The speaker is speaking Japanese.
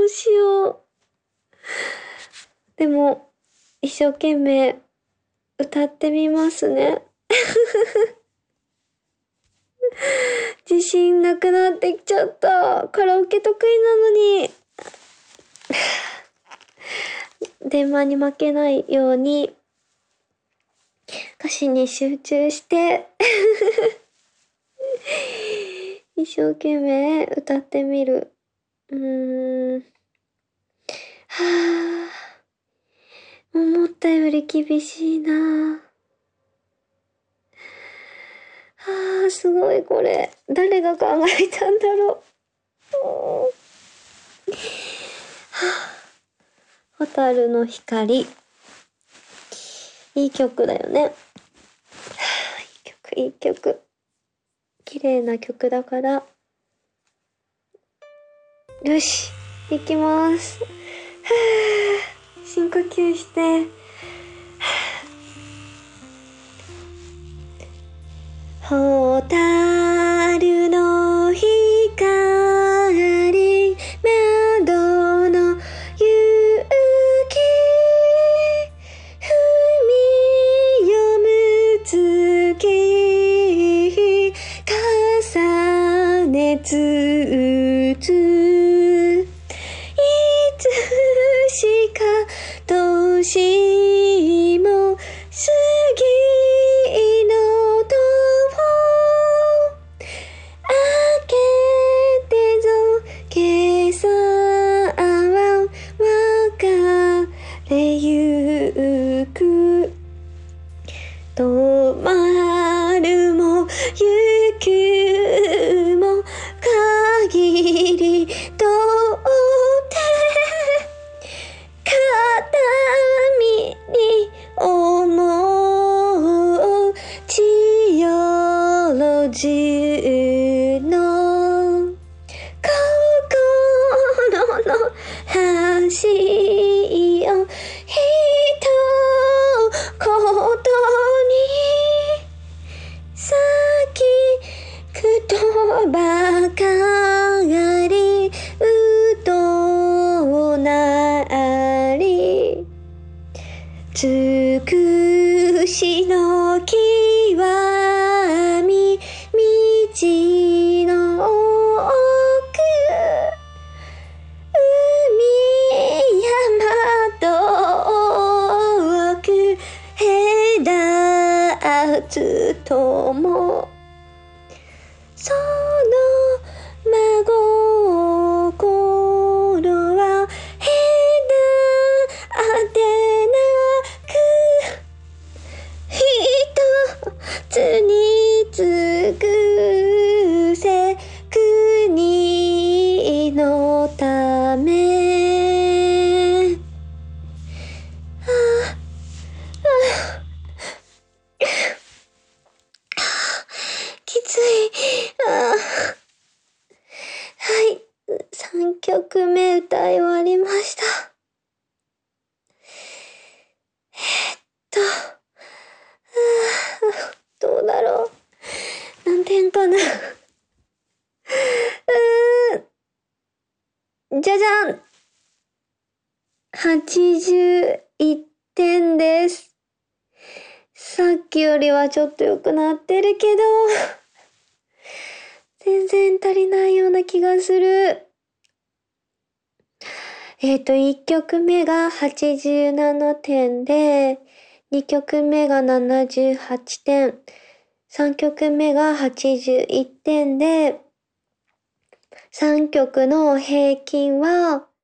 うしよう。でも、一生懸命歌ってみますね。自信なくなってきちゃった。カラオケ得意なのに。電話に負けないように、歌詞に集中して、一生懸命歌ってみる。はぁ、思ったより厳しいな。はぁ、すごいこれ。誰が考えたんだろう。蛍の光。いい曲だよね。はぁ、いい曲、いい曲。綺麗な曲だから。よし、行きます。はぁ、深呼吸して。蛍の光、窓の雪、踏み読む月、重ねつつ、いつしか年も過ぎの戸を開けてぞ、今朝は別れゆく。止まるも行くも限りとって片身に思う千代中の心の橋を一言に咲くとばかりうとなり、尽くしの極み、道の奥、海山と奥、隔つとも、その真心は隔てなく、一つに尽くせ国のため。きつい。はい。3曲目歌い終わりました。どうだろう。何点かな。じゃじゃん !81 点です。さっきよりはちょっと良くなってるけど、全然足りないような気がする。1曲目が87点で、2曲目が78点、3曲目が81点で、3曲の平均は